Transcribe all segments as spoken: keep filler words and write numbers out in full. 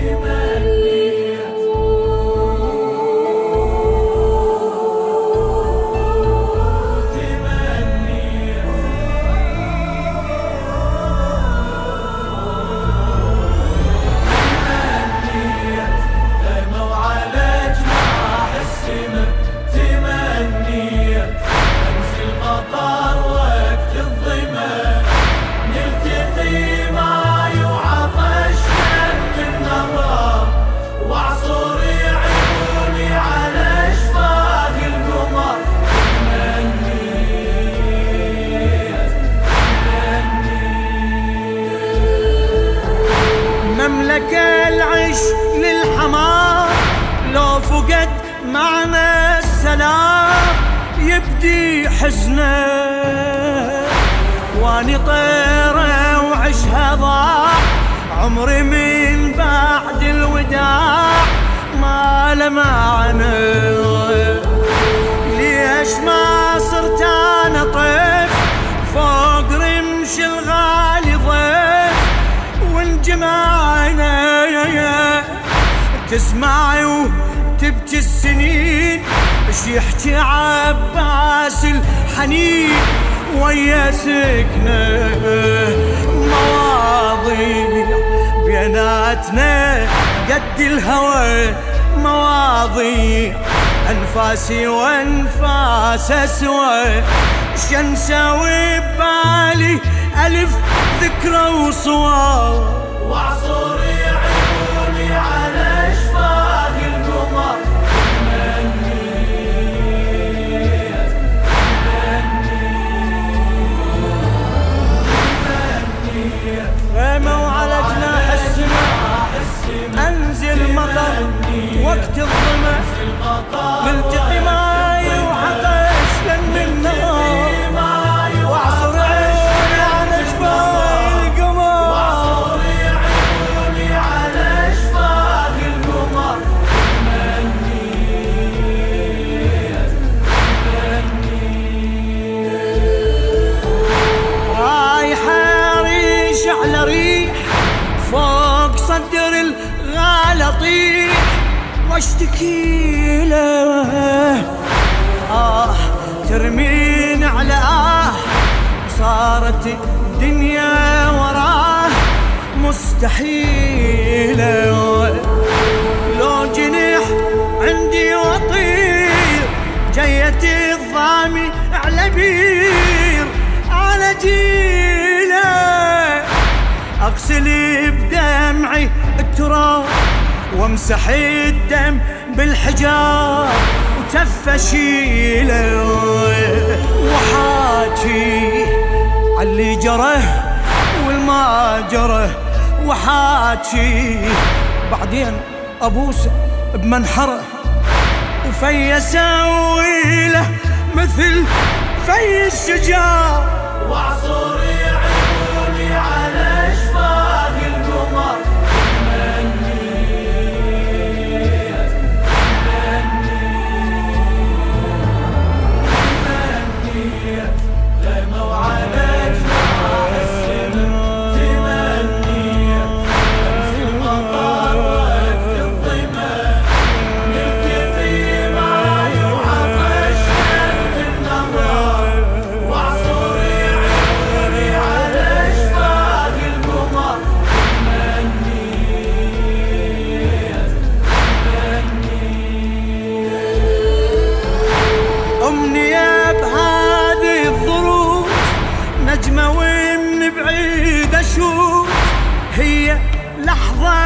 العيش للحمار لو فقد معنى السلام يبدي حزنه، واني طيره وعشها ضاع عمري من بعد الوداع ما له معنى. ليش ما صرت انا طيف فوق رمش الغالي ضيف وانجمعنا تسمعي وتبكي السنين اش يحكي عباس الحنين ويا سكنه مواضيع بيناتنا قد الهوى مواضيع انفاسي وانفاس سوا شنسوي ببالي الف ذكرى وصور وعصوري عيوني على اشفاق القمر تمنيت تمنيت غيمة وعلى جناح السماء انزل مطر وقت الظما ملتقي ماي وعطش لم النهار واعصر عيوني على اشفاق القمر وعصوري عيوني على اشفاق القمر تمنيت تمنيت رايحة ريش على ريح فوق صدر الغالطيح واشتكي له آه ترمين على آه صارت الدنيا وراه مستحيلة لو جنيح عندي وطير جيت الضامي على بير على جيله اغسل بدمعي التراب وامسح الدم بالحجار وتفشيله وحاجي عاللي جره والما جره وحاجي بعدين ابوسه بمنحره وفي اسوي له مثل في الشجار وعصوري عيوني على اشفاق القمر تمنيت تمنيت غيمة وعلى جناح السما تمنيت انزل مطر وقت الظما نلتقي معي وعطش النهار وعصوري عيوني على اشفاق القمر تمنيت تمنيت أمنية بهذه الظروف نجمة ومن بعيد أشوف هي لحظة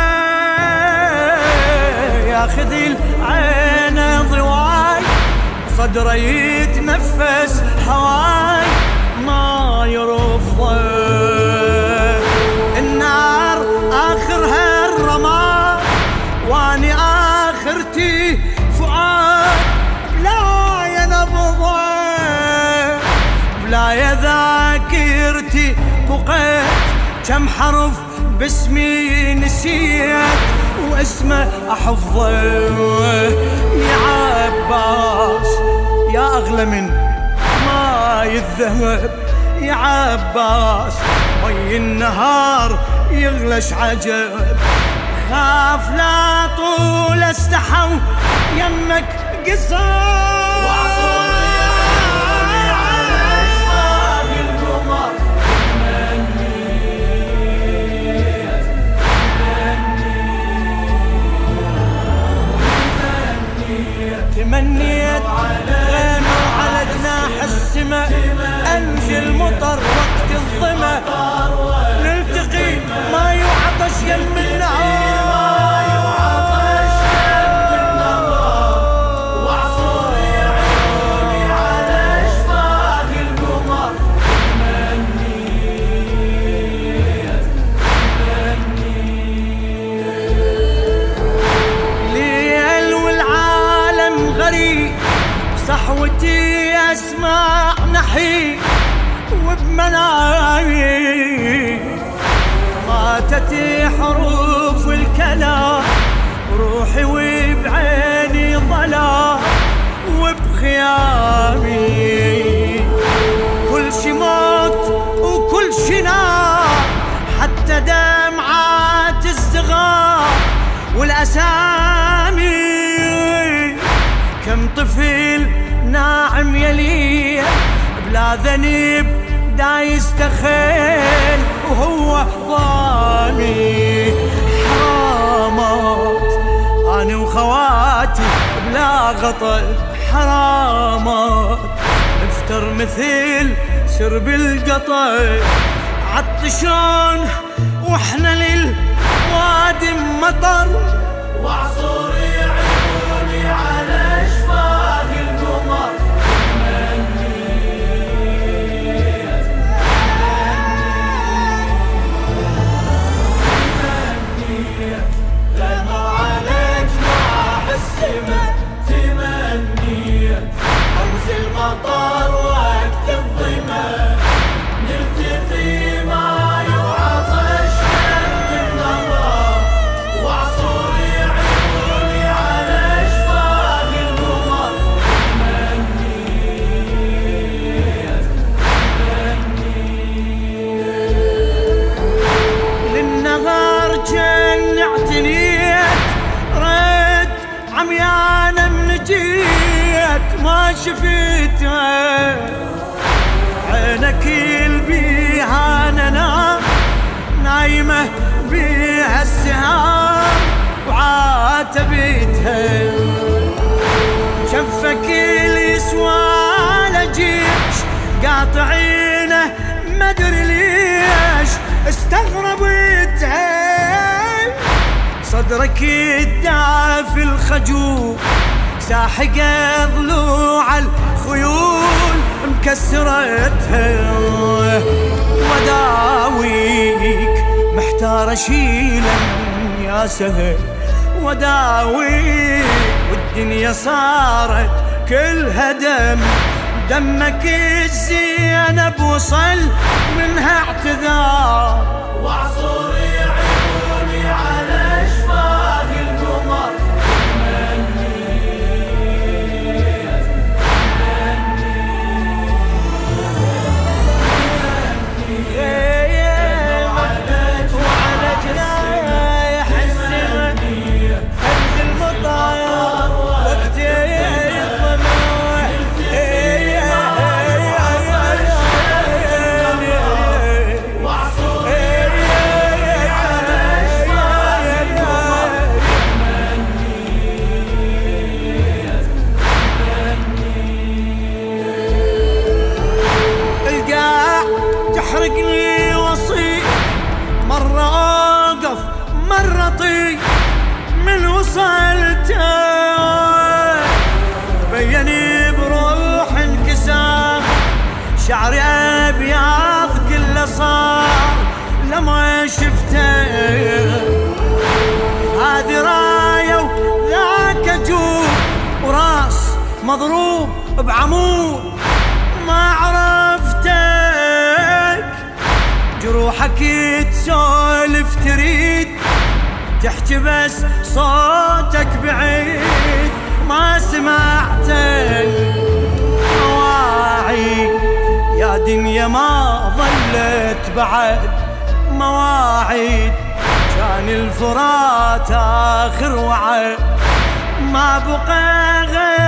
ياخذ العين ضواي صدره يتنفس هواي ما يرفضه النار آخرها الرماد واني آخرتي فؤاد بلا يا نبضه بلا يا ذاكرتي بقيت كم حرف باسمي نسيت واسمه احفظه يا عباس يا اغلى من ماي الذهب يا عباس مي النهار يغلش عجب خاف لا طول استحوا يمك قصار وعصور عيوني على اشواق القمر تمنيت تمنيت تمنيت غيمة على جناح السما انزل مطر وقت الظما نلتقي ما يعطش يم النهار وعصور عيوني على اشواق القمر تمنيت ليل والعالم غريب صحوتي اسمع نحي وبمنامي ماتت حروف الكلام روحي وبعيني ظلام وبخيامي كل شي موت وكل شي نار حتى دمعات الصغار والأسامي كم طفل ناعم يليه بلا ذنب دا يستخيل وهو ضامي حرامات أنا وخواتي بلا غطا حرامات نفتر مثل شرب القطا عطشان واحنا للوادي مطر وعصور عيوني على اشواق القمر تمنيت تمنيت غموا على جناح السما تمنيت انزل مطر وقت الظما نلتقي ما يعطش يم النظر وعصور عيوني على اشواق القمر تمنيت للنهار جن اعتنيت رد عميانة من جيت ما شفتها عينك بيها انا نايمة بيها السهام وعاتبتها شفك يسوى لجيش قاطعينه ما ادري ليش استغربتها صدرك الدافي الخجول ساحقة ضلوع الخيول مكسرتها وداويك محتار اشيلا يا سهل وداويك والدنيا صارت كلها دم دمك الزينب وصل منها اعتذار وعصور عيوني على اشواق القمر تمنيت غيم وعلى جناح السما انزل مطر وقت الظما وعصور عيوني على اشواق القمر القاع تحرقني وصي مرة اوقف مرة طي من وصلته بيني بروح انكسار شعري ابيض كله صار لما شفته هذه راية وذاك جوب وراس مضروب بعمود ما عرفتك جروحك تسولف تريد تحكي بس صوتك بعيد ما سمعتك مواعيد يا دنيا ما ظلت بعد مواعيد كان الفرات آخر وعي ما بقى غير